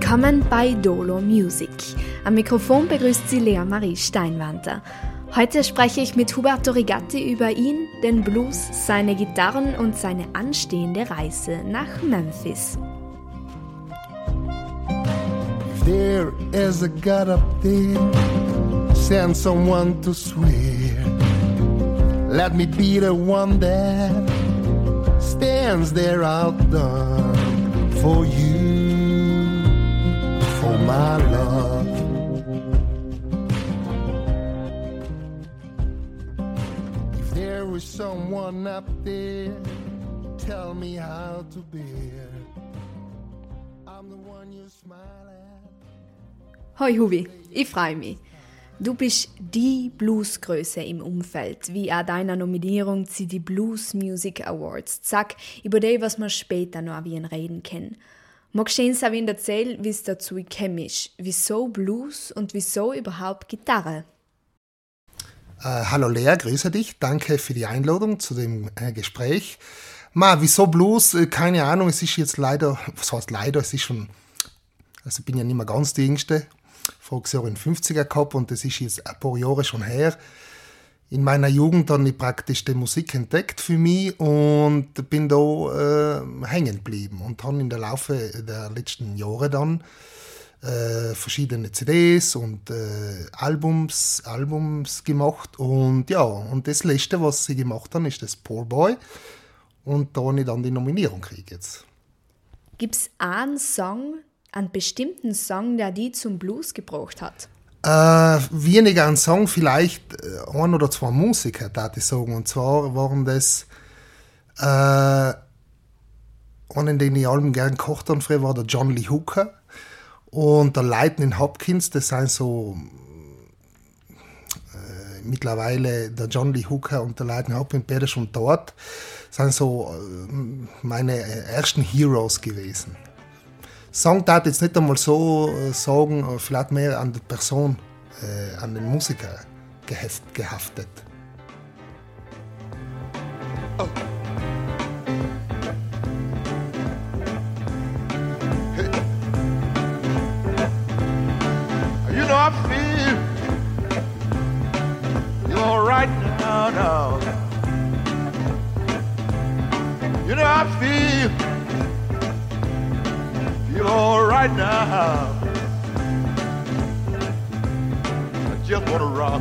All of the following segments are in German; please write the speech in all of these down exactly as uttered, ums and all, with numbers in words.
Willkommen bei Dolo Music. Am Mikrofon begrüßt Sie Lea Marie Steinwanter. Heute spreche ich mit Huberto Rigatti über ihn, den Blues, seine Gitarren und seine anstehende Reise nach Memphis. If there is a God up there, send someone to swear. Let me be the one that stands there outdone for you, for my love. If there was someone up there, tell me how to bear. I'm the one you smile at. Hoi Hubi, ich freue mich. Du bist die Bluesgröße im Umfeld, wie auch deiner Nominierung zu die Blues Music Awards. Sag, über die, was wir später noch wie reden können. Magst du uns auch erzählen, wie es dazu gekommen ist? Wieso Blues und wieso überhaupt Gitarre? Äh, hallo Lea, grüße dich. Danke für die Einladung zu dem äh, Gespräch. Ma, wieso Blues? Äh, keine Ahnung, es ist jetzt leider, was heißt leider, es ist schon, also ich bin ja nicht mehr ganz die Jüngste. Voriges Jahr in den fünfziger gehabt und das ist jetzt ein paar Jahre schon her. In meiner Jugend habe ich praktisch die Musik entdeckt für mich und bin da äh, hängen geblieben und habe in der Laufe der letzten Jahre dann äh, verschiedene C Ds und äh, Albums, Albums gemacht und ja, und das letzte, was sie gemacht haben, ist das Poor Boy und da habe ich dann die Nominierung gekriegt jetzt. Gibt es einen Song, einen bestimmten Song, der die zum Blues gebracht hat? Äh, weniger ein Song, vielleicht ein oder zwei Musiker, würde ich sagen. Und zwar waren das, äh, einen, den ich allem gern gekocht habe, früher war der John Lee Hooker und der Lightning Hopkins, das sind so äh, mittlerweile der John Lee Hooker und der Lightning Hopkins, beide schon dort, sind so äh, meine ersten Heroes gewesen. Song darf jetzt nicht einmal so äh, sagen, vielleicht mehr an die Person, äh, an den Musiker geheft, gehaftet. Oh. Hey. You know I feel you're all right now, now. You know I feel Feel all right now. I just wanna rock.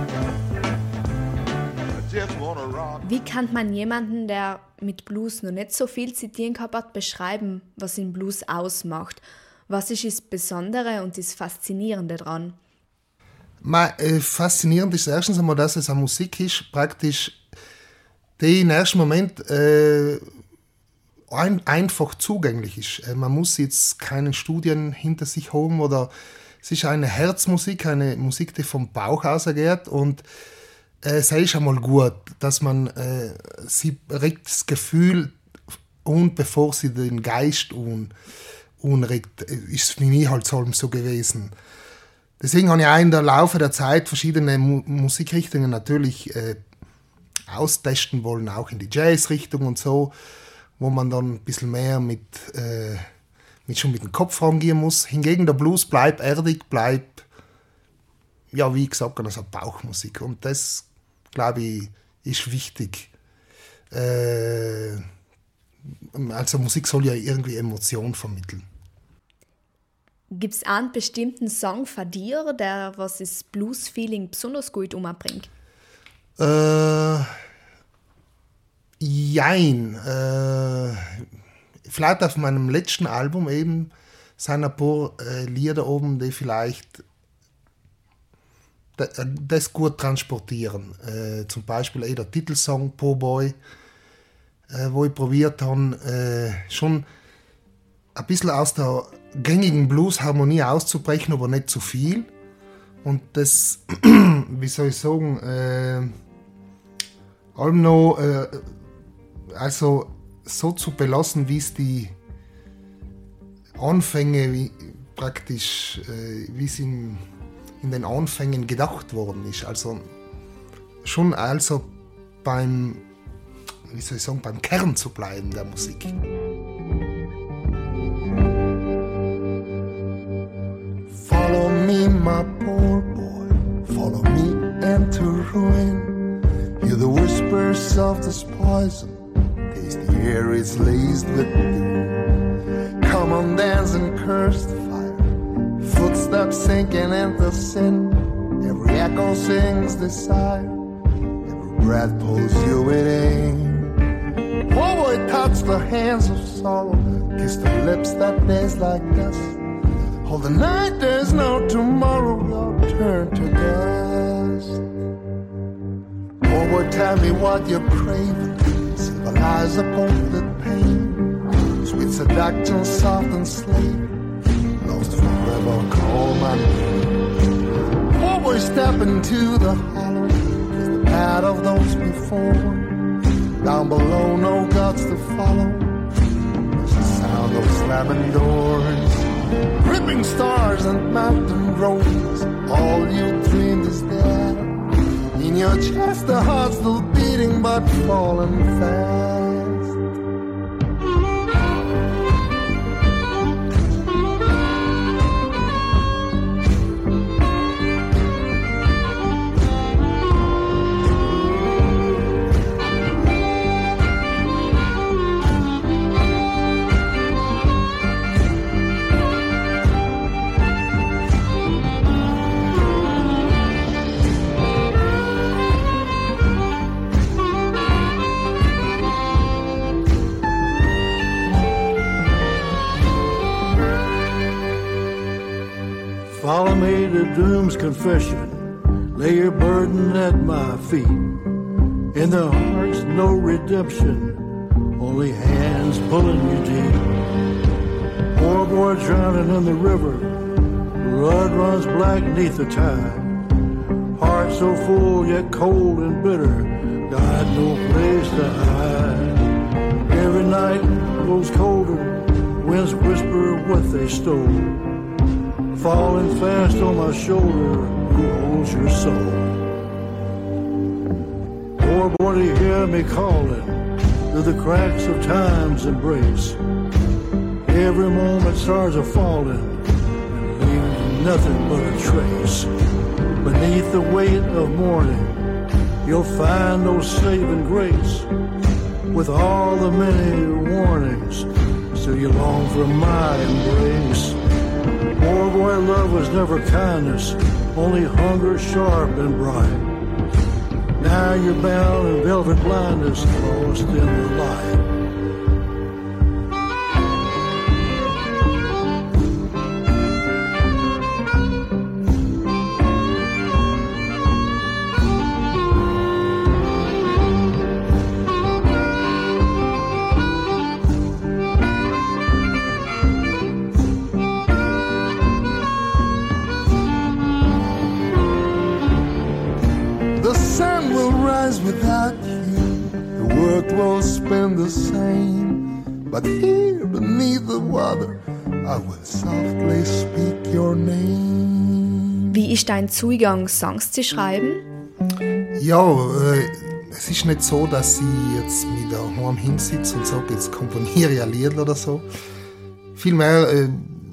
I just wanna rock. Wie kann man jemanden, der mit Blues noch nicht so viel zitieren gehabt hat, beschreiben, was ihn Blues ausmacht? Was ist das Besondere und das Faszinierende daran? Ma, äh, faszinierend ist erstens einmal, dass es eine Musik ist, praktisch, die im ersten Moment äh, ein, einfach zugänglich ist. Man muss jetzt keine Studien hinter sich haben oder es ist eine Herzmusik, eine Musik, die vom Bauch aus geht und äh, es ist einmal gut, dass man äh, sie regt das Gefühl und bevor sie den Geist un, unregt, ist es für mich halt so gewesen. Deswegen habe ich auch in der Laufe der Zeit verschiedene Mu- Musikrichtungen natürlich äh, austesten wollen, auch in die Jazzrichtung und so, wo man dann ein bisschen mehr mit, äh, mit schon mit dem Kopf rangehen muss. Hingegen der Blues bleibt erdig, bleibt, ja, wie gesagt, also Bauchmusik. Und das, glaube ich, ist wichtig. Äh, also Musik soll ja irgendwie Emotion vermitteln. Gibt es einen bestimmten Song von dir, der was das Blues-Feeling besonders gut umbringt? Äh... Jein. Äh, vielleicht auf meinem letzten Album eben sind ein paar äh, Lieder oben, die vielleicht d- das gut transportieren. Äh, zum Beispiel eh der Titelsong Poor Boy, äh, wo ich probiert habe, äh, schon ein bisschen aus der gängigen Blues-Harmonie auszubrechen, aber nicht zu viel. Und das, wie soll ich sagen, äh, allem noch äh, also so zu belassen, wie es die Anfänge, wie praktisch, äh, wie es in, in den Anfängen gedacht worden ist. Also schon also beim, wie soll ich sagen, beim Kern zu bleiben der Musik. my poor boy, follow me into ruin. Hear the whispers of this poison, taste the air is laced with dew. Come on, dance and curse the fire, footsteps sinking into sin. Every echo sings desire, every breath pulls you within. Oh boy, touch the hands of sorrow, kiss the lips that taste like dust. Hold the night, there's no tomorrow, your turn to dust. Oh boy, tell me what you're craving, symbolize a potent pain. Sweet seduction, soft and slave, lost forever, call my name. Oh boy, step into the hollow, kiss the path of those before. Down below, no gods to follow, there's the sound of slamming doors. Dripping stars and mountain roads, all you dreamed is there. In your chest the heart's still beating but falling fast. Follow me to doom's confession, lay your burden at my feet. In their hearts no redemption, only hands pulling you deep. Poor boy drowning in the river, blood runs black neath the tide. Heart so full yet cold and bitter, got no place to hide. Every night grows colder, winds whisper what they stole. Falling fast on my shoulder, who holds your soul? Poor boy, to hear me calling through the cracks of time's embrace. Every moment stars are falling and leaving nothing but a trace. Beneath the weight of mourning, you'll find no saving grace. With all the many warnings, still you long for my embrace. Poor boy, love was never kindness, only hunger sharp and bright. Now you're bound in velvet blindness, lost in the light. Without you, the world will spin the same. But here beneath the water, I will softly speak your name. Wie ist dein Zugang, Songs zu schreiben? Ja, äh, es ist nicht so, dass ich jetzt mit daheim hinsitze und sage, jetzt komponiere ich ein Lied oder so. Vielmehr äh,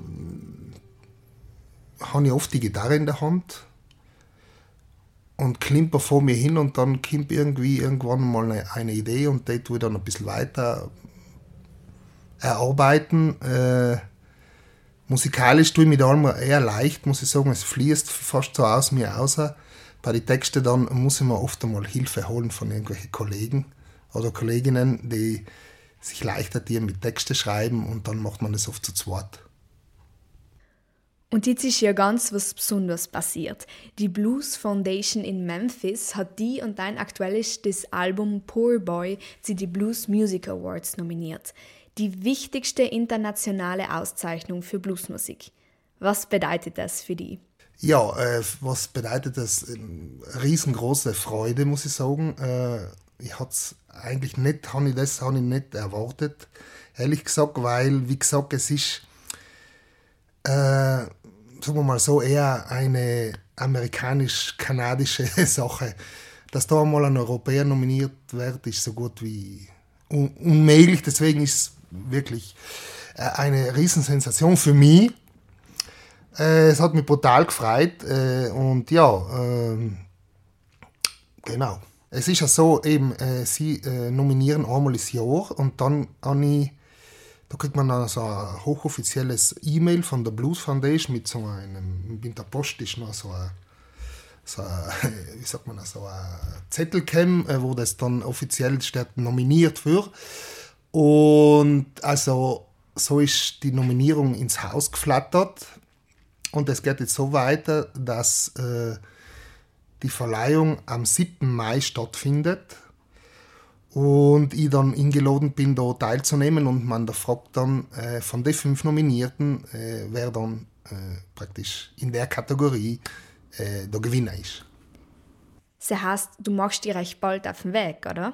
habe ich oft die Gitarre in der Hand und klimper vor mir hin und dann kommt irgendwie irgendwann mal eine, eine Idee und die tue ich dann ein bisschen weiter erarbeiten. Äh, musikalisch tue ich mich da immer eher leicht, muss ich sagen. Es fließt fast so aus mir raus. Bei den Texten dann muss ich mir oft einmal Hilfe holen von irgendwelchen Kollegen oder Kolleginnen, die sich leichter tun mit Texten schreiben und dann macht man das oft zu zweit. Und jetzt ist ja ganz was Besonderes passiert. Die Blues Foundation in Memphis hat die und dein aktuelles Album Poor Boy zu die Blues Music Awards nominiert. Die wichtigste internationale Auszeichnung für Bluesmusik. Was bedeutet das für dich? Ja, äh, was bedeutet das? Riesengroße Freude, muss ich sagen. Äh, ich hatte es eigentlich nicht, habe ich das habe ich nicht erwartet, ehrlich gesagt, weil, wie gesagt, es ist Äh, sagen wir mal so, eher eine amerikanisch-kanadische Sache. Dass da mal ein Europäer nominiert wird, ist so gut wie un- unmöglich. Deswegen ist es wirklich äh, eine Riesensensation für mich. Äh, es hat mich brutal gefreut äh, und ja, äh, genau. Es ist ja so, eben, äh, sie äh, nominieren einmal das Jahr und dann habe ich, da kriegt man dann so ein hochoffizielles E-Mail von der Blues Foundation mit so einem, mit der Post ist noch so ein, so ein, wie sagt man, so ein Zettelcam, wo das dann offiziell steht, nominiert für. Und also so ist die Nominierung ins Haus geflattert und es geht jetzt so weiter, dass äh, die Verleihung am siebten Mai stattfindet und ich dann eingeladen bin, da teilzunehmen und man da fragt dann äh, von den fünf Nominierten, äh, wer dann äh, praktisch in der Kategorie äh, der Gewinner ist. Das heißt, du machst dich recht bald auf den Weg, oder?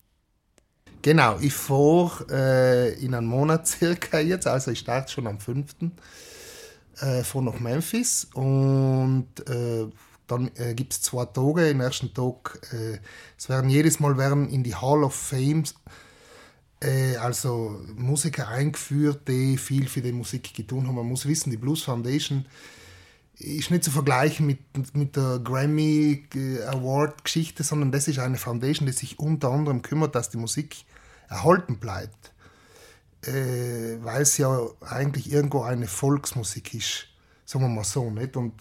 Genau, ich fahre äh, in einem Monat circa jetzt, also ich starte schon am fünften Äh, fahre nach Memphis und äh, dann äh, gibt es zwei Tage. Den ersten Tag, äh, es werden jedes Mal werden in die Hall of Fame äh, also Musiker eingeführt, die viel für die Musik getan haben. Man muss wissen, die Blues Foundation ist nicht zu vergleichen mit, mit der Grammy Award Geschichte, sondern das ist eine Foundation, die sich unter anderem kümmert, dass die Musik erhalten bleibt. Äh, weil es ja eigentlich irgendwo eine Volksmusik ist, sagen wir mal so, nicht? Und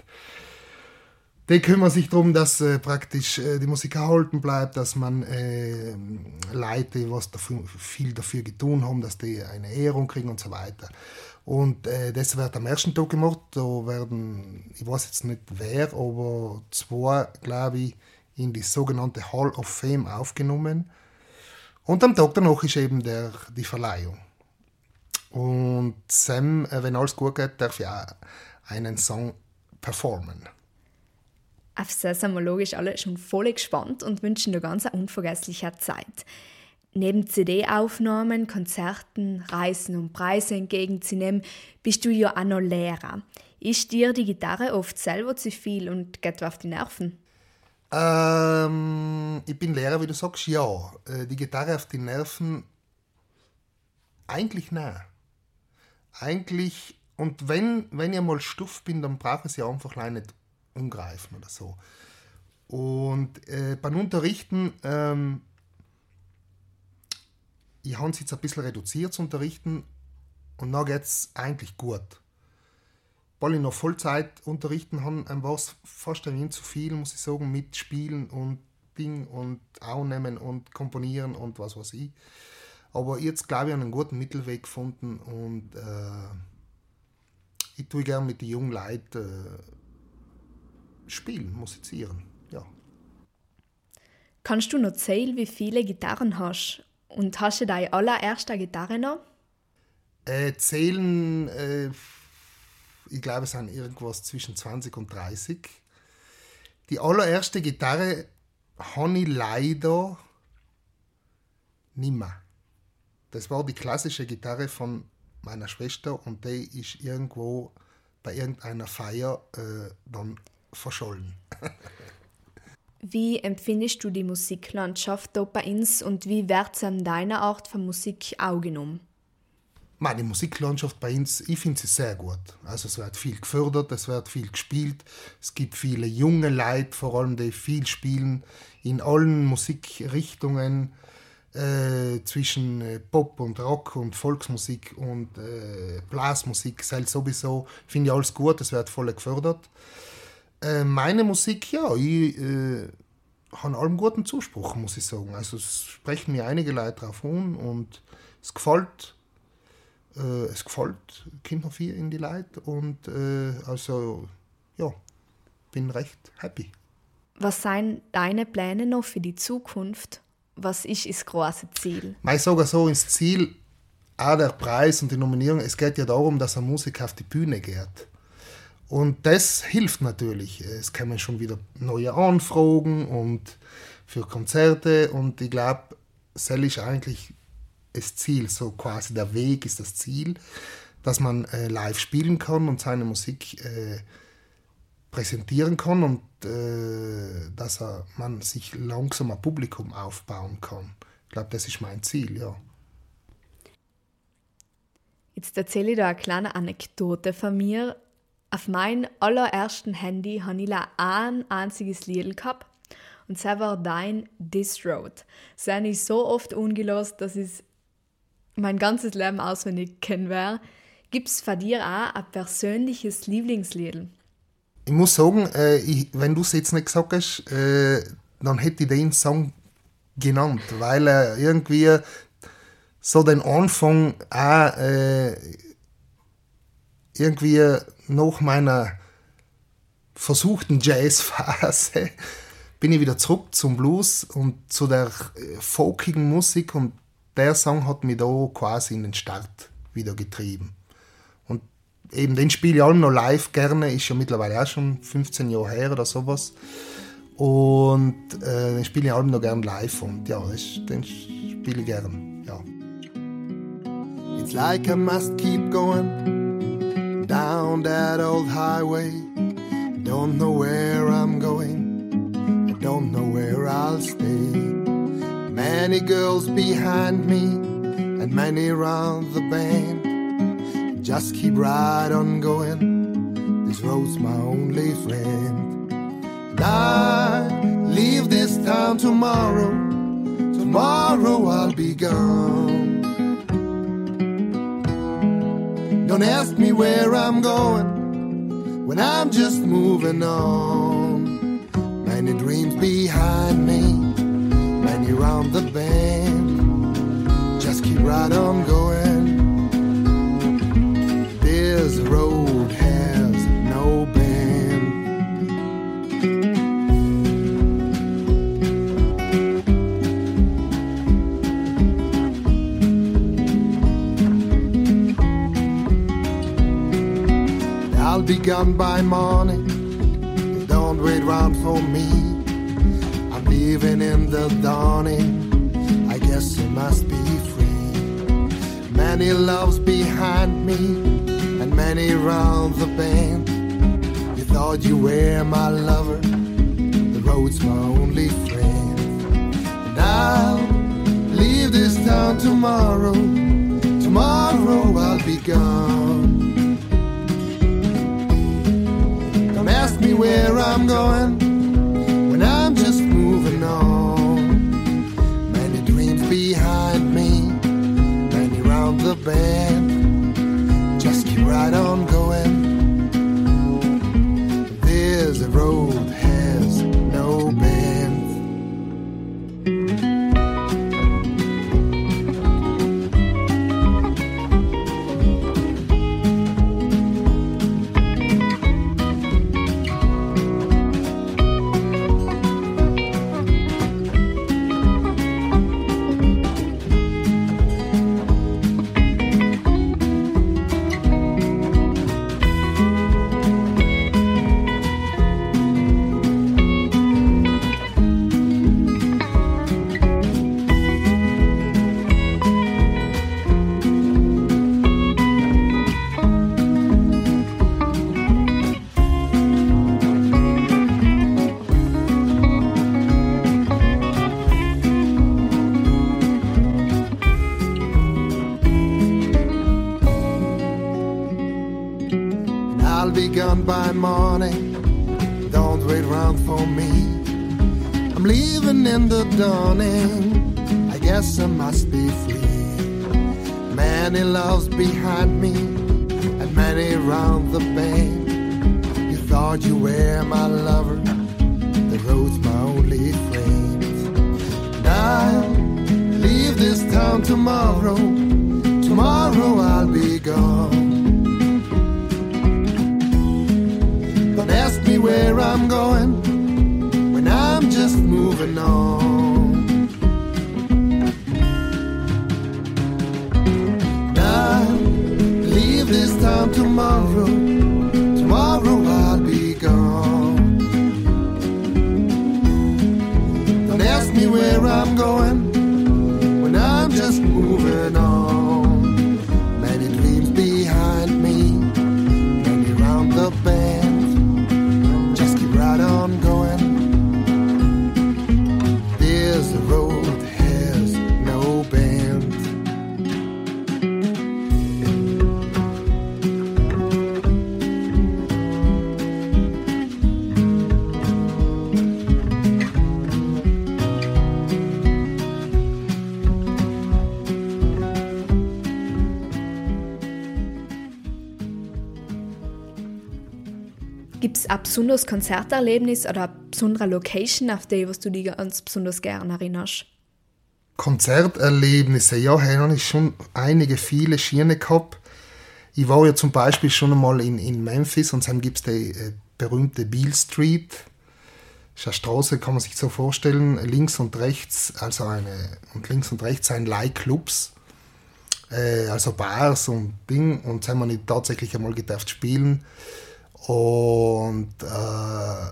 die kümmern sich darum, dass äh, praktisch äh, die Musik erhalten bleibt, dass man äh, Leute, die was dafür, viel dafür getan haben, dass die eine Ehrung kriegen und so weiter. Und äh, das wird am ersten Tag gemacht. Da werden, ich weiß jetzt nicht wer, aber zwei, glaube ich, in die sogenannte Hall of Fame aufgenommen. Und am Tag danach ist eben der, die Verleihung. Und Sam, äh, wenn alles gut geht, darf ich auch einen Song performen. Auf das sind wir logisch alle schon voll gespannt und wünschen dir ganz eine unvergessliche Zeit. Neben C D-Aufnahmen, Konzerten, Reisen und Preise entgegenzunehmen, bist du ja auch noch Lehrer. Ist dir die Gitarre oft selber zu viel und geht auf die Nerven? Ähm, ich bin Lehrer, wie du sagst, ja. Die Gitarre auf die Nerven, eigentlich nein. Eigentlich, und wenn, wenn ich mal stuff bin, dann brauche ich sie einfach nicht umgreifen oder so. Und äh, beim Unterrichten, ähm, ich habe es jetzt ein bisschen reduziert zu unterrichten und dann geht es eigentlich gut. Weil ich noch Vollzeit unterrichten habe, war es fast ein wenig zu viel, muss ich sagen, mit Spielen und Ding und aufnehmen und komponieren und was weiß ich. Aber jetzt, glaube ich, habe ich einen guten Mittelweg gefunden und äh, ich tue gerne mit den jungen Leuten äh, spielen, musizieren, ja. Kannst du noch zählen, wie viele Gitarren hast? Und hast du deine allererste Gitarre noch? Äh, zählen, äh, ich glaube, es sind irgendwas zwischen zwanzig und dreißig. Die allererste Gitarre habe ich leider nicht mehr. Das war die klassische Gitarre von meiner Schwester und die ist irgendwo bei irgendeiner Feier äh, dann verschollen. Wie empfindest du die Musiklandschaft hier bei uns und wie wird es an deiner Art von Musik aufgenommen? Die Musiklandschaft bei uns, ich finde sie sehr gut. Also es wird viel gefördert, es wird viel gespielt. Es gibt viele junge Leute, vor allem, die viel spielen in allen Musikrichtungen. Äh, zwischen äh, Pop und Rock und Volksmusik und äh, Blasmusik, selbst sowieso, finde ich alles gut, es wird voll gefördert. Äh, meine Musik, ja, ich äh, habe allem guten Zuspruch, muss ich sagen. Also es sprechen mir einige Leute drauf an und es gefällt, äh, es gefällt, kommt noch viel in die Leute und äh, also, ja, bin recht happy. Was sind deine Pläne noch für die Zukunft? Was ist das große Ziel? Ich sage so, ins Ziel, auch der Preis und die Nominierung, es geht ja darum, dass ein Musiker auf die Bühne geht. Und das hilft natürlich. Es kommen schon wieder neue Anfragen und für Konzerte und ich glaube, das ist eigentlich das Ziel, so quasi der Weg ist das Ziel, dass man äh, live spielen kann und seine Musik äh, präsentieren kann und äh, dass er, man sich langsam ein Publikum aufbauen kann. Ich glaube, das ist mein Ziel, ja. Jetzt erzähle ich dir eine kleine Anekdote von mir. Auf meinem allerersten Handy habe ich ein einziges Lied gehabt. Und das war dein This Road. Das habe ich so oft angelost, dass ich mein ganzes Leben auswendig kennen werde. Gibt es von dir auch ein persönliches Lieblingslied? Ich muss sagen, äh, ich, wenn du es jetzt nicht gesagt hast, äh, dann hätte ich den Song genannt, weil er irgendwie so den Anfang auch äh, irgendwie nach meiner versuchten Jazzphase bin ich wieder zurück zum Blues und zu der folkigen Musik, und der Song hat mich da quasi in den Start wieder getrieben. Und eben den spiele ich auch noch live gerne, ist ja mittlerweile auch schon fünfzehn Jahre her oder sowas. Und äh, den spiele ich auch noch gerne live, und ja, das, den spiele ich gerne, ja. It's like I must keep going down that old highway. Don't know where I'm going, I don't know where I'll stay. Many girls behind me and many around the bend. Just keep right on going, this road's my only friend. And I leave this town tomorrow, tomorrow I'll be gone. Don't ask me where I'm going, when I'm just moving on. Many dreams behind me, many round the bend. Just keep right on going, this road has no bend. I'll be gone by morning, don't wait round for me. I'm leaving in the dawning, I guess I must be free. Many loves behind me, and many round the bend. You thought you were my lover, the road's my only friend. And I'll leave this town tomorrow, tomorrow I'll be gone. Don't ask me where I'm going, when I'm just moving on. Many dreams behind me, many round the bend. Just keep right on going, this road has no bend. Gone by morning, don't wait round for me. I'm leaving in the dawning, I guess I must be free. Many loves behind me, and many round the bend. You thought you were my lover, the road's my only friend. And I'll leave this town tomorrow, tomorrow I'll be gone. Don't ask me where I'm going, when I'm just moving on. And I'll leave this town tomorrow, tomorrow I'll be gone. Don't ask me where I'm going, when I'm just moving on. Many dreams behind me, many round the bend. Right on going, this road has no bend. Gibt es ein besonderes Konzerterlebnis oder eine besondere Location, auf die was du dich ganz besonders gerne erinnerst? Konzerterlebnisse, ja, habe ich schon einige, viele Schiene gehabt. Ich war ja zum Beispiel schon einmal in, in Memphis und dann gibt es die äh, berühmte Beale Street. Das ist eine Straße, kann man sich so vorstellen, links und rechts, also eine, und links und rechts sind Leihclubs, äh, also Bars und Ding, und dann haben wir tatsächlich einmal gedurft spielen. Und äh,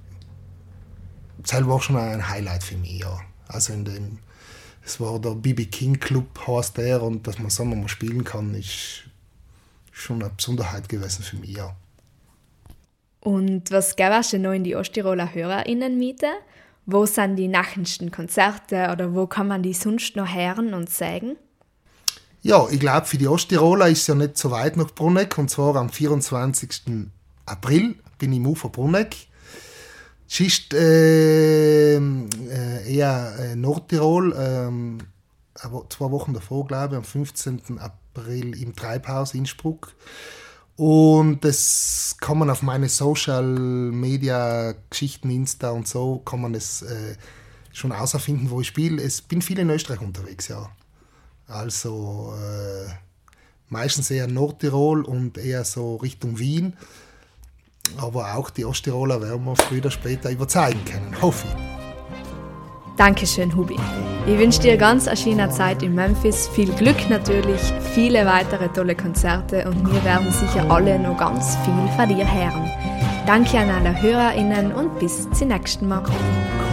das war schon ein Highlight für mich, ja. Also in dem, es war der B B King Club, heißt der, und dass man so mal spielen kann, ist schon eine Besonderheit gewesen für mich, ja. Und was gäbe noch in die Osttiroler HörerInnen miete? Wo sind die nachensten Konzerte oder wo kann man die sonst noch hören und sagen? Ja, ich glaube, für die Osttiroler ist es ja nicht so weit nach Bruneck, und zwar am vierundzwanzigsten April bin ich im Ufer Bruneck. Es ist äh, äh, eher äh, Nordtirol, äh, aber zwei Wochen davor, glaube ich, am fünfzehnten April im Treibhaus Innsbruck. Und das kann man auf meine Social Media Geschichten, Insta und so, kann man das äh, schon auserfinden, wo ich spiele. Ich bin viel in Österreich unterwegs, ja. Also äh, meistens eher Nordtirol und eher so Richtung Wien. Aber auch die Osttiroler werden wir früher oder später überzeugen können, hoffe ich. Dankeschön, Hubi. Ich wünsche dir ganz eine schöne Zeit in Memphis, viel Glück natürlich, viele weitere tolle Konzerte und wir werden sicher alle noch ganz viel von dir hören. Danke an alle HörerInnen und bis zum nächsten Mal.